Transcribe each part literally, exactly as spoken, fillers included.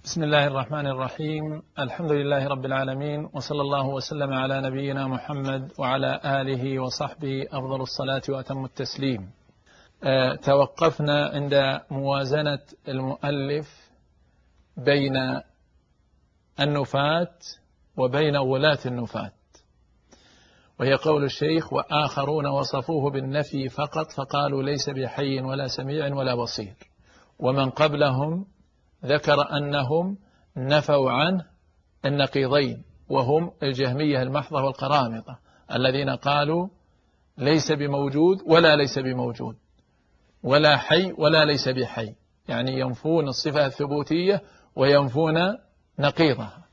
بسم الله الرحمن الرحيم. الحمد لله رب العالمين، وصلى الله وسلم على نبينا محمد وعلى آله وصحبه أفضل الصلاة وأتم التسليم. أه توقفنا عند موازنة المؤلف بين النفاة وبين ولاة النفاة، وهي قول الشيخ: وآخرون وصفوه بالنفي فقط فقالوا ليس بحي ولا سميع ولا بصير. ومن قبلهم ذكر أنهم نفوا عنه النقيضين، وهم الجهمية المحضة والقرامطة الذين قالوا ليس بموجود ولا ليس بموجود، ولا حي ولا ليس بحي، يعني ينفون الصفة الثبوتية وينفون نقيضها.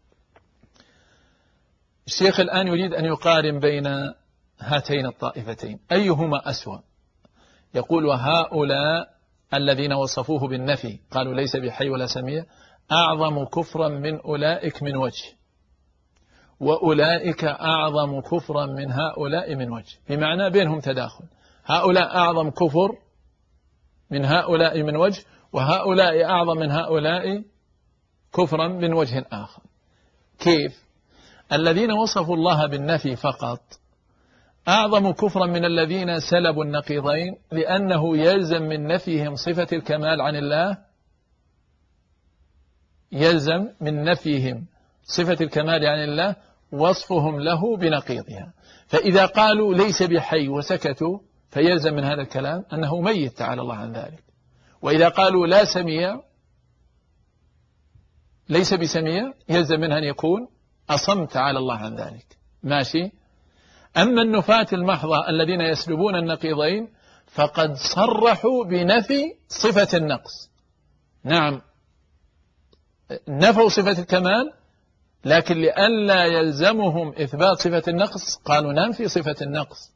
الشيخ الآن يريد أن يقارن بين هاتين الطائفتين أيهما أسوأ. يقول: وهؤلاء الذين وصفوه بالنفي قالوا ليس بحي ولا سميع أعظم كفرا من أولئك من وجه، وأولئك أعظم كفرا من هؤلاء من وجه، بمعنى بينهم تداخل، هؤلاء أعظم كفر من هؤلاء من وجه، وهؤلاء أعظم من هؤلاء كفرا من وجه آخر. كيف؟ الذين وصفوا الله بالنفي فقط أعظم كفرا من الذين سلبوا النقيضين، لأنه يلزم من نفيهم صفة الكمال عن الله، يلزم من نفيهم صفة الكمال عن الله وصفهم له بنقيضها. فإذا قالوا ليس بحي وسكتوا فيلزم من هذا الكلام أنه ميت تعالى الله عن ذلك. وإذا قالوا لا سميع ليس بسميع يلزم منها أن يكون أصم تعالى الله عن ذلك. ماشي. أما النفاة المحضة الذين يسلبون النقيضين فقد صرحوا بنفي صفة النقص. نعم، نفوا صفة الكمال، لكن لئلا يلزمهم إثبات صفة النقص قالوا ننفي صفة النقص،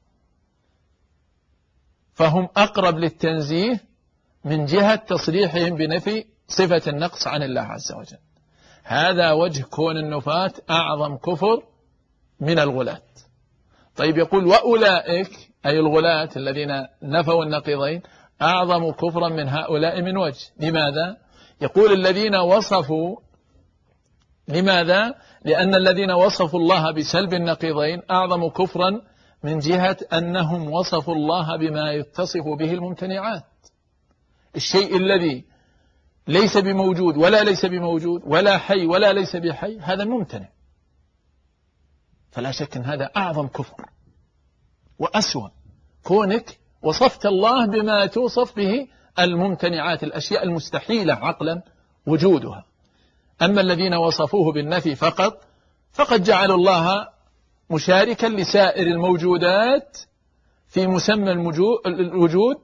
فهم أقرب للتنزيه من جهة تصريحهم بنفي صفة النقص عن الله عز وجل. هذا وجه كون النفاة أعظم كفر من الغلاة. طيب، يقول: وأولئك أي الغلاة الذين نفوا النقيضين أعظم كفرا من هؤلاء من وجه. لماذا؟ يقول: الذين وصفوا، لماذا؟ لأن الذين وصفوا الله بسلب النقيضين أعظم كفرا من جهة أنهم وصفوا الله بما يتصف به الممتنعات. الشيء الذي ليس بموجود ولا ليس بموجود ولا حي ولا ليس بحي هذا ممتنع، فلا شك أن هذا أعظم كفر وأسوأ، كونك وصفت الله بما توصف به الممتنعات، الأشياء المستحيلة عقلا وجودها. أما الذين وصفوه بالنفي فقط فقد جعلوا الله مشاركا لسائر الموجودات في مسمى الوجود،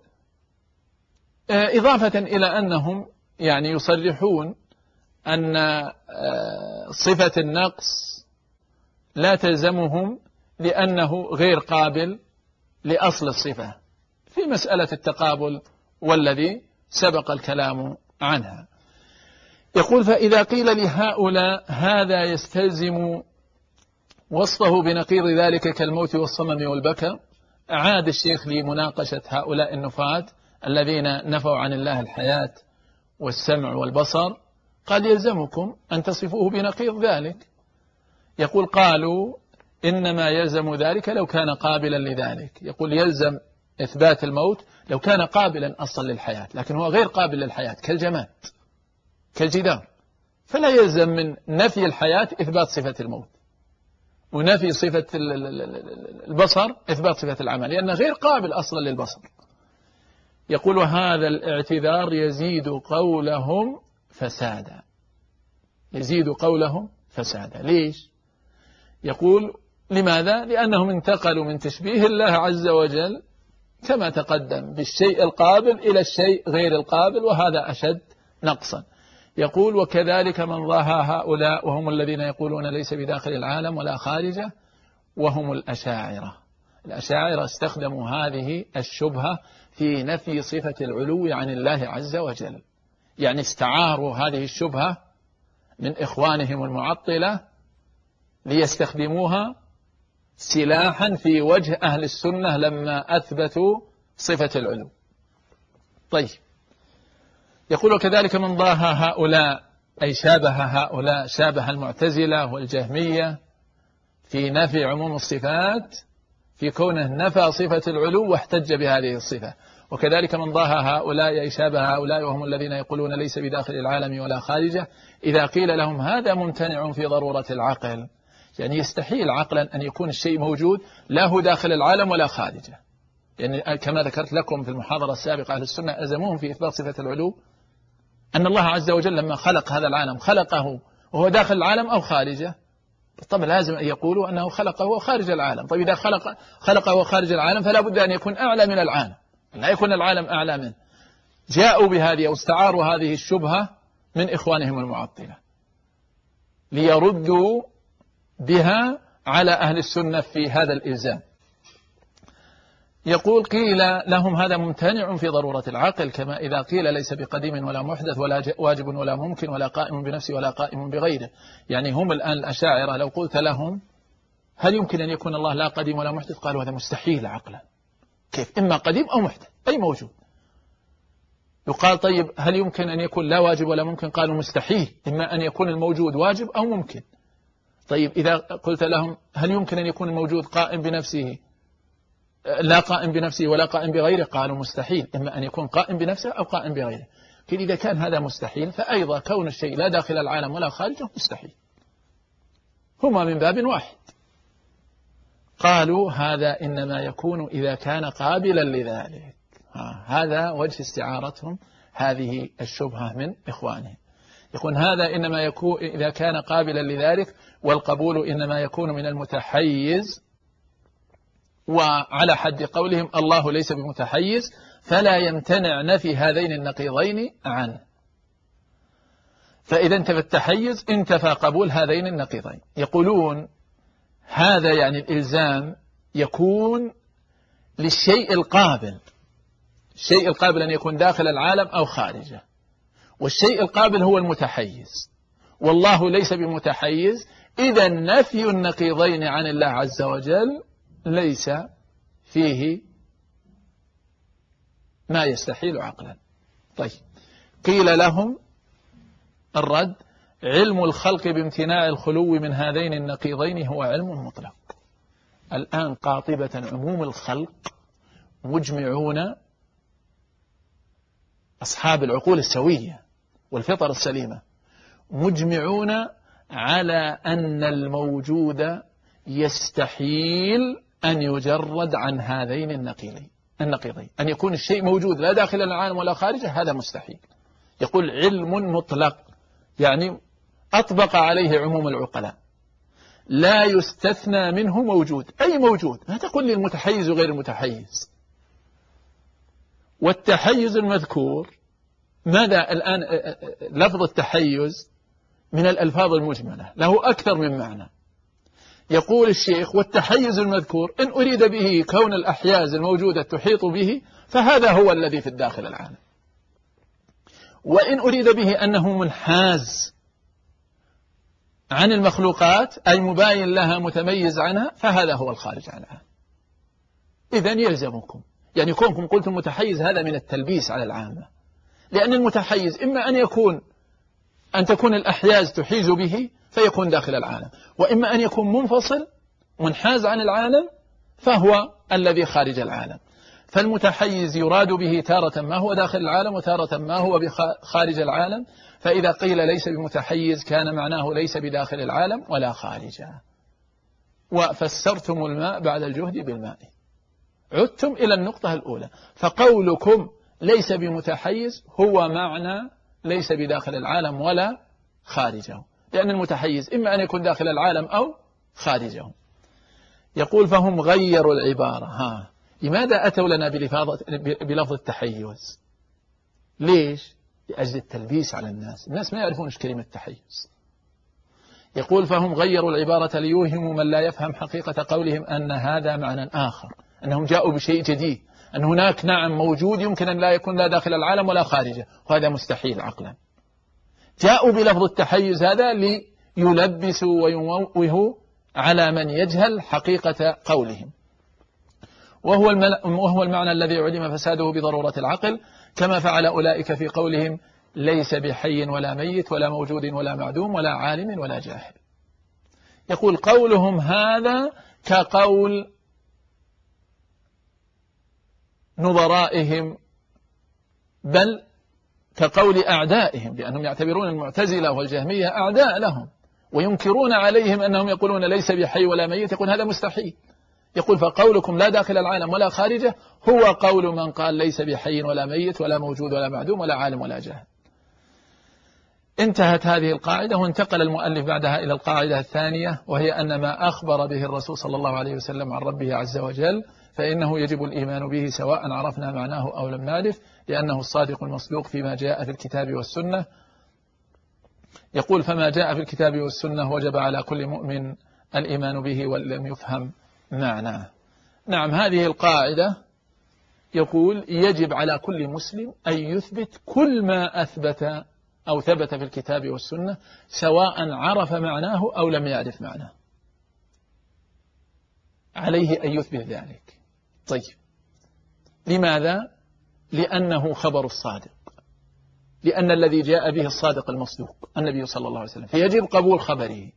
إضافة إلى أنهم يعني يصرحون أن صفة النقص لا تلزمهم لأنه غير قابل لأصل الصفة في مسألة التقابل والذي سبق الكلام عنها. يقول: فإذا قيل لهؤلاء هذا يستلزم وصفه بنقيض ذلك كالموت والصمم والبكاء، أعاد الشيخ لمناقشة هؤلاء النفاة الذين نفوا عن الله الحياة والسمع والبصر. قال: يلزمكم أن تصفوه بنقيض ذلك. يقول: قالوا إنما يلزم ذلك لو كان قابلا لذلك. يقول: يلزم إثبات الموت لو كان قابلا أصلا للحياة، لكن هو غير قابل للحياة كالجماد كالجدار، فلا يلزم من نفي الحياة إثبات صفة الموت، ونفي صفة البصر إثبات صفة العمى، لأنه غير قابل أصلا للبصر. يقول: وهذا الاعتذار يزيد قولهم فسادا، يزيد قولهم فسادا. ليش؟ يقول: لماذا؟ لأنهم انتقلوا من تشبيه الله عز وجل كما تقدم بالشيء القابل إلى الشيء غير القابل، وهذا أشد نقصا. يقول: وكذلك من ضاهى هؤلاء وهم الذين يقولون ليس بداخل العالم ولا خارجه، وهم الأشاعرة. الأشاعرة استخدموا هذه الشبهة في نفي صفة العلو عن الله عز وجل، يعني استعاروا هذه الشبهة من إخوانهم المعطلة ليستخدموها سلاحا في وجه أهل السنة لما أثبتوا صفة العلو. طيب، يقول: وكذلك من ضاهى هؤلاء أي شابه هؤلاء، شابه المعتزلة والجهمية في نفي عموم الصفات، في كونه نفى صفة العلو واحتج بهذه الصفة. وكذلك من ضاهى هؤلاء أي شابه هؤلاء وهم الذين يقولون ليس بداخل العالم ولا خارجه، إذا قيل لهم هذا ممتنع في ضرورة العقل، يعني يستحيل عقلا أن يكون الشيء موجود لا هو داخل العالم ولا خارجه. يعني كما ذكرت لكم في المحاضرة السابقة، أهل السنة أزموهم في إثبات صفة العلو أن الله عز وجل لما خلق هذا العالم خلقه وهو داخل العالم أو خارجه. طبعا لازم أن يقولوا أنه خلقه وهو خارج العالم. طيب إذا خلق خلقه وهو خارج العالم فلا بد أن يكون أعلى من العالم، لا يكون العالم أعلى منه. جاءوا بهذه أو استعاروا هذه الشبهة من إخوانهم المعطلة ليردوا بها على أهل السنة في هذا الإلزام. يقول قيل لهم هذا ممتنع في ضرورة العقل، كما إذا قيل ليس بقديم ولا محدث ولا واجب ولا ممكن ولا قائم بنفسه ولا قائم بغيره. يعني هم الآن الأشاعرة لو قلت لهم هل يمكن أن يكون الله لا قديم ولا محدث، قالوا هذا مستحيل عقلا. كيف؟ إما قديم أو محدث أي موجود. يقال طيب هل يمكن أن يكون لا واجب ولا ممكن، قالوا مستحيل، إما أن يكون الموجود واجب أو ممكن. طيب إذا قلت لهم هل يمكن أن يكون الموجود قائم بنفسه لا قائم بنفسه ولا قائم بغيره، قالوا مستحيل، إما أن يكون قائم بنفسه أو قائم بغيره. كده إذا كان هذا مستحيل فأيضا كون الشيء لا داخل العالم ولا خارجه مستحيل، هما من باب واحد. قالوا هذا إنما يكون إذا كان قابلا لذلك. هذا وجه استعارتهم هذه الشبهة من إخوانهم. يقول هذا إنما يكون إذا كان قابلا لذلك، والقبول إنما يكون من المتحيز، وعلى حد قولهم الله ليس بمتحيز، فلا يمتنع نفي هذين النقيضين عنه. فإذا انتفى التحيز انتفى قبول هذين النقيضين. يقولون هذا يعني الإلزام يكون للشيء القابل، الشيء القابل أن يكون داخل العالم أو خارجه، والشيء القابل هو المتحيز، والله ليس بمتحيز. إذا نفي النقيضين عن الله عز وجل ليس فيه ما يستحيل عقلا. طيب قيل لهم الرد علم الخلق بامتناع الخلو من هذين النقيضين هو علم مطلق. الآن قاطبة عموم الخلق مجمعون أصحاب العقول السوية والفطر السليمة مجمعون على أن الموجود يستحيل أن يجرد عن هذين النقيضين النقيضين أن يكون الشيء موجود لا داخل العالم ولا خارجه، هذا مستحيل. يقول علم مطلق يعني أطبق عليه عموم العقلاء، لا يستثنى منه موجود، أي موجود، ما تقول لي المتحيز وغير المتحيز. والتحيز المذكور ماذا الآن؟ لفظ التحيز من الألفاظ المجملة له أكثر من معنى. يقول الشيخ والتحيز المذكور إن أريد به كون الأحياز الموجودة تحيط به فهذا هو الذي في الداخل العالم، وإن أريد به أنه منحاز عن المخلوقات أي مباين لها متميز عنها فهذا هو الخارج عنها. إذن يلزمكم، يعني كونكم قلتم متحيز هذا من التلبيس على العامة، لأن المتحيز إما أن يكون أن تكون الأحياز تحيز به فيكون داخل العالم، وإما أن يكون منفصل منحاز عن العالم فهو الذي خارج العالم. فالمتحيز يراد به تارة ما هو داخل العالم وتارة ما هو خارج العالم. فإذا قيل ليس بمتحيز كان معناه ليس بداخل العالم ولا خارجه. وفسرتم الماء بعد الجهد بالماء، عدتم إلى النقطة الأولى. فقولكم ليس بمتحيز هو معنى ليس بداخل العالم ولا خارجه، لأن المتحيز إما أن يكون داخل العالم أو خارجه. يقول فهم غيروا العبارة. ها لماذا أتوا لنا بلفظ التحيز؟ ليش؟ لأجل التلبيس على الناس، الناس ما يعرفون إيش كلمة التحيز. يقول فهم غيروا العبارة ليوهموا من لا يفهم حقيقة قولهم أن هذا معنى آخر، أنهم جاءوا بشيء جديد، أن هناك نعم موجود يمكن أن لا يكون لا داخل العالم ولا خارجه، وهذا مستحيل عقلا. جاءوا بلفظ التحيز هذا ليلبسوا ويموهوا على من يجهل حقيقة قولهم، وهو وهو المعنى الذي علم فساده بضرورة العقل، كما فعل أولئك في قولهم ليس بحي ولا ميت ولا موجود ولا معدوم ولا عالم ولا جاهل. يقول قولهم هذا كقول نظرائهم، بل كقول أعدائهم، لأنهم يعتبرون المعتزلة والجهمية أعداء لهم، وينكرون عليهم أنهم يقولون ليس بحي ولا ميت، يقول هذا مستحيل. يقول فقولكم لا داخل العالم ولا خارجه هو قول من قال ليس بحي ولا ميت ولا موجود ولا معدوم ولا عالم ولا جاهل. انتهت هذه القاعدة، وانتقل المؤلف بعدها إلى القاعدة الثانية، وهي أن ما أخبر به الرسول صلى الله عليه وسلم عن ربه عز وجل فإنه يجب الإيمان به سواء عرفنا معناه أو لم نعرف، لأنه الصادق المصدوق فيما جاء في الكتاب والسنة. يقول فما جاء في الكتاب والسنة وجب على كل مؤمن الإيمان به ولم يفهم معناه. نعم، هذه القاعدة يقول يجب على كل مسلم أن يثبت كل ما أثبت أو ثبت في الكتاب والسنة سواء عرف معناه أو لم يعرف معناه، عليه أن يثبت ذلك. طيب، لماذا؟ لأنه خبر الصادق، لأن الذي جاء به الصادق المصدوق النبي صلى الله عليه وسلم، فيجب قبول خبره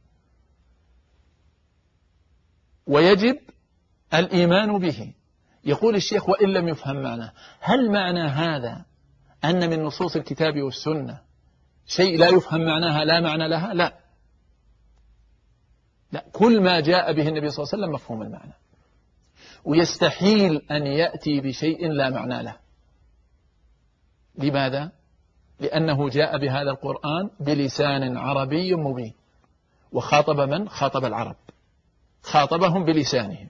ويجب الإيمان به. يقول الشيخ وإن لم يفهم معناه، هل معنى هذا أن من نصوص الكتاب والسنة شيء لا يفهم معناها لا معنى لها؟ لا لا، كل ما جاء به النبي صلى الله عليه وسلم مفهوم المعنى، ويستحيل أن يأتي بشيء لا معنى له. لماذا؟ لأنه جاء بهذا القرآن بلسان عربي مبين، وخاطب من؟ خاطب العرب، خاطبهم بلسانهم،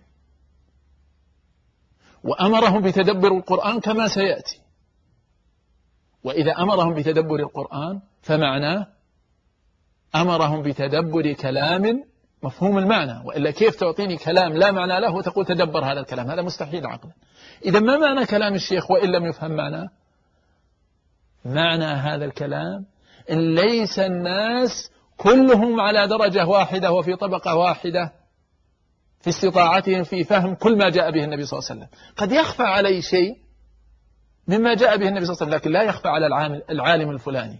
وأمرهم بتدبر القرآن كما سيأتي. وإذا أمرهم بتدبر القرآن فمعناه أمرهم بتدبر كلام مفهوم المعنى، وإلا كيف تعطيني كلام لا معنى له وتقول تدبر هذا الكلام؟ هذا مستحيل عقلا. إذا ما معنى كلام الشيخ وإن لم يفهم معناه؟ معنى هذا الكلام إن ليس الناس كلهم على درجة واحدة وفي طبقة واحدة في استطاعتهم في فهم كل ما جاء به النبي صلى الله عليه وسلم. قد يخفى علي شيء مما جاء به النبي صلى الله عليه وسلم، لكن لا يخفى على العالم الفلاني.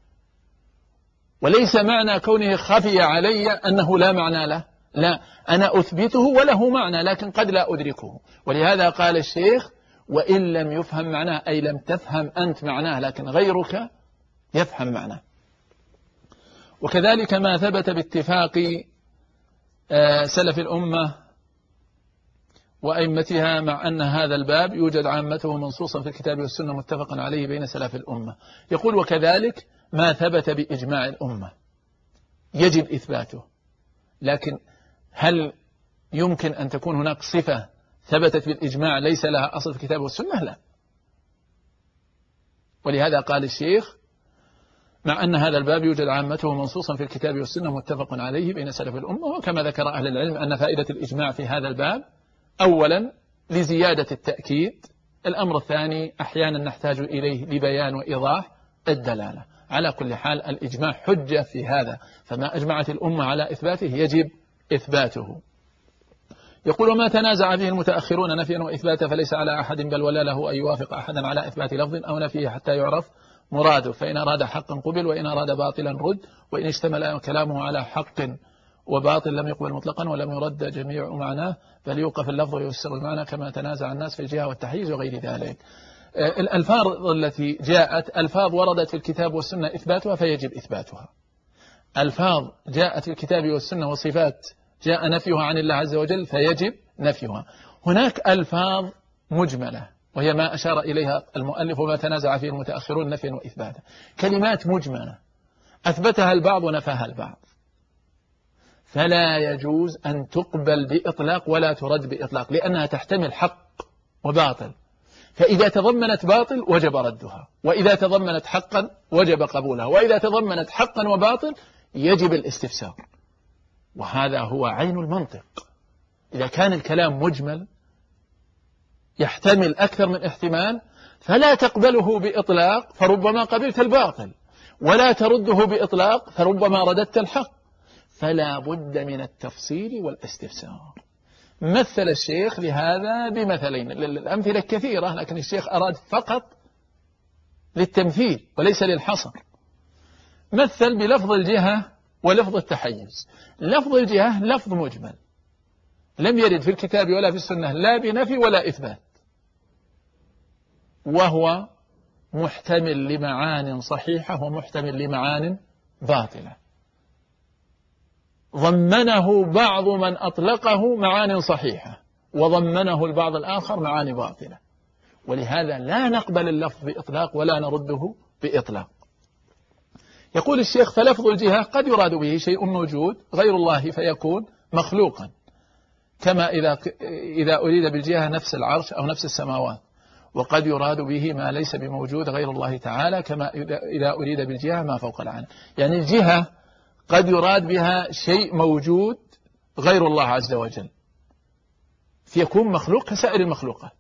وليس معنى كونه خفي علي أنه لا معنى له، لا، أنا أثبته وله معنى لكن قد لا أدركه. ولهذا قال الشيخ وإن لم يفهم معناه، أي لم تفهم أنت معناه لكن غيرك يفهم معناه. وكذلك ما ثبت باتفاق سلف الأمة وأئمتها، مع أن هذا الباب يوجد عامته منصوصا في الكتاب والسنة متفقا عليه بين سلف الأمة. يقول وكذلك ما ثبت بإجماع الأمة يجب إثباته، لكن هل يمكن أن تكون هناك صفة ثبتت بالإجماع ليس لها أصل في الكتاب والسنة؟ لا. ولهذا قال الشيخ مع أن هذا الباب يوجد عامته منصوصا في الكتاب والسنة متفق عليه بين سلف الأمة. وكما ذكر أهل العلم أن فائدة الإجماع في هذا الباب أولا لزيادة التأكيد، الأمر الثاني أحيانا نحتاج إليه لبيان وإيضاح الدلالة. على كل حال الإجماع حجة في هذا، فما أجمعت الأمة على إثباته يجب إثباته. يقول وما تنازع فيه المتأخرون نفيا وإثباتا فليس على أحد بل ولا له أن يوافق أحدا على إثبات لفظ أو نفيه حتى يعرف مراده، فإن أراد حقا قبل وإن أراد باطلا رد، وإن اشتمل كلامه على حق وباطل لم يقبل مطلقا ولم يرد جميع معناه بل يوقف اللفظ ويفسر المعنى كما تنازع الناس في الجهة والتحيز وغير ذلك. الألفاظ التي جاءت ألفاظ وردت في الكتاب والسنة إثباتها فيجب إثباتها. ألفاظ جاءت في الكتاب والسنة وصفات جاء نفيها عن الله عز وجل فيجب نفيها. هناك ألفاظ مجملة وهي ما أشار إليها المؤلف وما تنازع فيه المتأخرون نفيا وإثباتا، كلمات مجملة أثبتها البعض ونفاها البعض، فلا يجوز أن تقبل بإطلاق ولا ترد بإطلاق، لأنها تحتمل حق وباطل، فإذا تضمنت باطل وجب ردها، وإذا تضمنت حقا وجب قبولها، وإذا تضمنت حقا وباطل يجب الاستفسار. وهذا هو عين المنطق. إذا كان الكلام مجمل يحتمل أكثر من احتمال فلا تقبله بإطلاق فربما قبلت الباطل، ولا ترده بإطلاق فربما رددت الحق، فلا بد من التفصيل والاستفسار. مثل الشيخ لهذا بمثلين، الأمثلة كثيرة لكن الشيخ أراد فقط للتمثيل وليس للحصر. مثل بلفظ الجهة ولفظ التحيز. لفظ الجهة لفظ مجمل لم يرد في الكتاب ولا في السنة لا بنفي ولا إثبات، وهو محتمل لمعان صحيحة ومحتمل لمعان باطلة. ضمنه بعض من أطلقه معان صحيحة، وضمنه البعض الآخر معاني باطلة، ولهذا لا نقبل اللفظ بإطلاق ولا نرده بإطلاق. يقول الشيخ: فلفظ الجهة قد يراد به شيء موجود غير الله فيكون مخلوقا، كما إذا إذا أريد بالجهة نفس العرش أو نفس السماوات، وقد يراد به ما ليس بموجود غير الله تعالى، كما إذا أريد بالجهة ما فوق العالم. يعني الجهة قد يراد بها شيء موجود غير الله عز وجل فيكون مخلوق كسائر المخلوقات،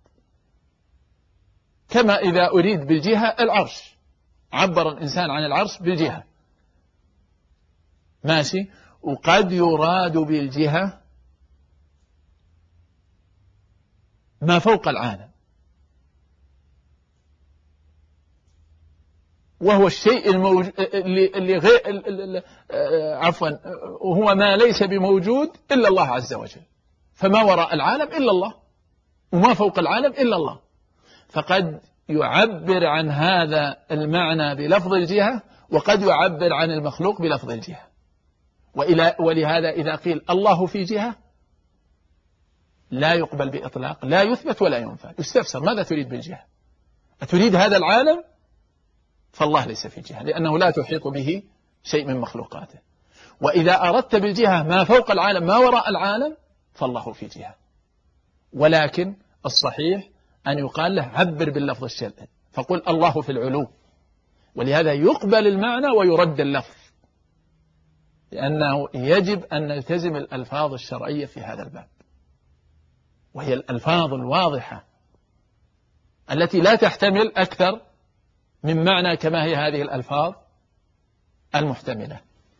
كما إذا أريد بالجهة العرش، عبر الإنسان عن العرش بالجهة، ماشي. وقد يراد بالجهة ما فوق العالم، وهو الشيء الموجود اللي غير عفوا هو ما ليس بموجود إلا الله عز وجل، فما وراء العالم إلا الله، وما فوق العالم إلا الله. فقد يعبر عن هذا المعنى بلفظ الجهة، وقد يعبر عن المخلوق بلفظ الجهة. وإلى ولهذا إذا قيل الله في جهة لا يقبل بإطلاق، لا يثبت ولا ينفى، يستفسر: ماذا تريد بالجهة؟ أتريد هذا العالم؟ فالله ليس في جهة، لأنه لا تحيط به شيء من مخلوقاته. وإذا أردت بالجهة ما فوق العالم ما وراء العالم فالله في جهة. ولكن الصحيح أن يقال له عبر باللفظ الشرعي، فقل الله في العلو، ولهذا يقبل المعنى ويرد اللفظ، لأنه يجب أن نلتزم الألفاظ الشرعية في هذا الباب، وهي الألفاظ الواضحة التي لا تحتمل أكثر من معنى كما هي هذه الألفاظ المحتملة.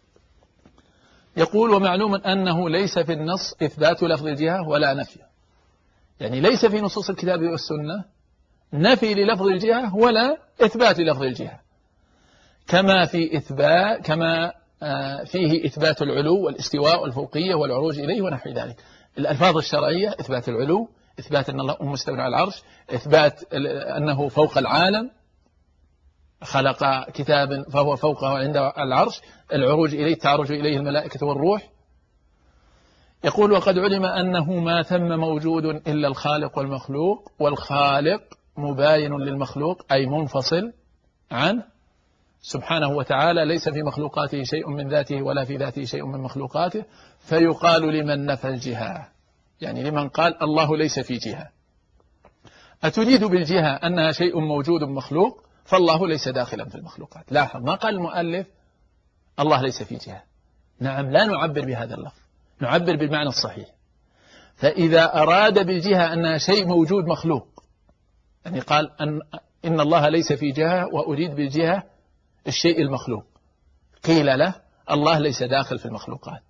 يقول: ومعلوم أنه ليس في النص إثبات لفظ الجهة ولا نفيه، يعني ليس في نصوص الكتاب والسنة نفي للفظ الجهة ولا إثبات للفظ الجهة، كما في إثبات كما فيه إثبات العلو والاستواء والفوقية والعروج إليه ونحو ذلك. الألفاظ الشرعية: إثبات العلو، إثبات أن الله مستوى على العرش، إثبات أنه فوق العالم، خلق كتابا فهو فوقه عند العرش، العروج إليه، تعرج إليه الملائكة والروح. يقول: وقد علم أنه ما ثم موجود إلا الخالق والمخلوق، والخالق مباين للمخلوق أي منفصل عنه سبحانه وتعالى، ليس في مخلوقاته شيء من ذاته ولا في ذاته شيء من مخلوقاته. فيقال لمن نفى الجهة، يعني لمن قال الله ليس في جهة: أتريد بالجهة أنها شيء موجود مخلوق؟ فالله ليس داخلا في المخلوقات. لاحظ ما قال المؤلف الله ليس في جهة، نعم، لا نعبر بهذا اللفظ، نعبر بالمعنى الصحيح. فإذا أراد بالجهة أنها شيء موجود مخلوق، يعني قال أن إن الله ليس في جهة وأريد بالجهة الشيء المخلوق، قيل له الله ليس داخل في المخلوقات.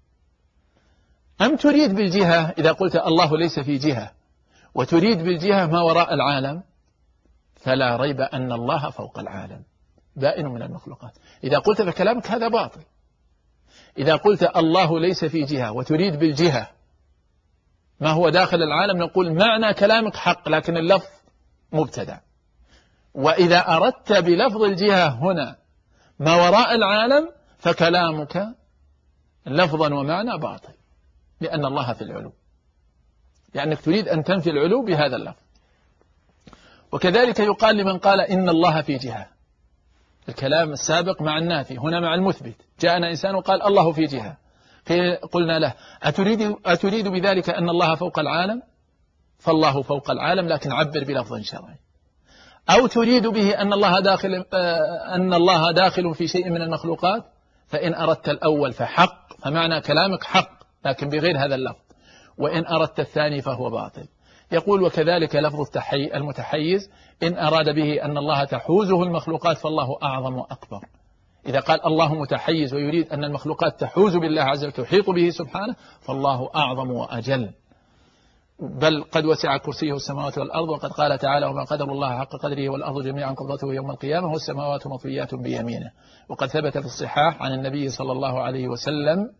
أم تريد بالجهة إذا قلت الله ليس في جهة وتريد بالجهة ما وراء العالم، فلا ريب أن الله فوق العالم بائن من المخلوقات. إذا قلت فكلامك هذا باطل. إذا قلت الله ليس في جهة وتريد بالجهة ما هو داخل العالم، نقول معنى كلامك حق لكن اللفظ مبتدع. وإذا أردت بلفظ الجهة هنا ما وراء العالم فكلامك لفظا ومعنى باطل، لأن الله في العلو، لأنك تريد أن تنفي العلو بهذا اللفظ. وكذلك يقال لمن قال إن الله في جهة، الكلام السابق مع النافي، هنا مع المثبت. جاءنا إنسان وقال الله في جهة، قلنا له أتريد, أتريد بذلك أن الله فوق العالم؟ فالله فوق العالم لكن عبر بلفظ شرعي. أو تريد به أن الله داخل أن الله داخل في شيء من المخلوقات؟ فإن أردت الأول فحق، فمعنى كلامك حق لكن بغير هذا اللفظ، وإن أردت الثاني فهو باطل. يقول: وكذلك لفظ التحي المتحيز إن أراد به أن الله تحوزه المخلوقات فالله أعظم وأكبر. إذا قال الله متحيز ويريد أن المخلوقات تحوز بالله عز وجل تحيط به سبحانه، فالله أعظم وأجل. بل قد وسع كرسيه السماوات والأرض، وقد قال تعالى وما قدر الله حق قدره والأرض جميعا قبضته يوم القيامة والسماوات مطويات بيمينه. وقد ثبت في الصحاح عن النبي صلى الله عليه وسلم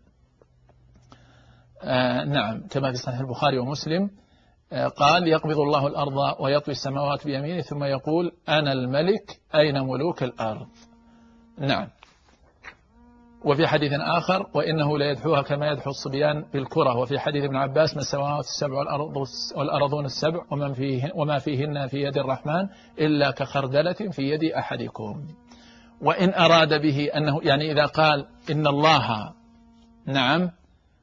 آه نعم كما في صحيح البخاري ومسلم آه قال يقبض الله الأرض ويطوي السماوات بيمينه ثم يقول أنا الملك أين ملوك الأرض. نعم. وفي حديث آخر وإنه لا يدحوها كما يدحو الصبيان بالكرة. وفي حديث ابن عباس ما السماوات السبع والأرض والأرضون السبع ومن فيه وما فيهن في يد الرحمن إلا كخردلة في يد أحدكم. وإن أراد به أنه يعني إذا قال إن الله نعم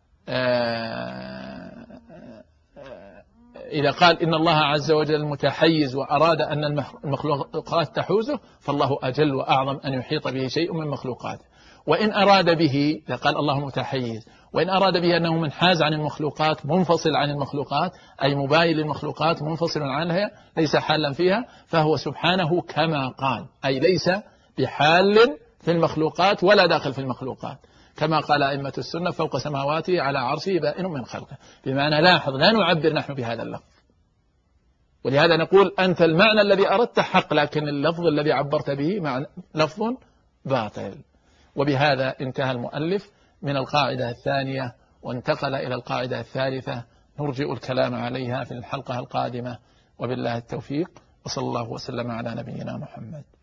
إذا قال إن الله عز وجل متحيز وأراد أن المخلوقات تحوزه فالله أجل وأعظم أن يحيط به شيء من مخلوقاته. وإن أراد به إذا قال الله متحيز وإن أراد به أنه منحاز عن المخلوقات منفصل عن المخلوقات أي مباين للمخلوقات منفصل عنها ليس حالا فيها فهو سبحانه كما قال أي ليس بحال في المخلوقات ولا داخل في المخلوقات كما قال أئمة السنة فوق سماواته على عرشه بائن من خلقه. بمعنى لاحظ لا نعبر نحن بهذا اللفظ، ولهذا نقول أنت المعنى الذي أردت حق لكن اللفظ الذي عبرت به معنى لفظ باطل. وبهذا انتهى المؤلف من القاعدة الثانية وانتقل إلى القاعدة الثالثة نرجئ الكلام عليها في الحلقة القادمة وبالله التوفيق وصلى الله وسلم على نبينا محمد.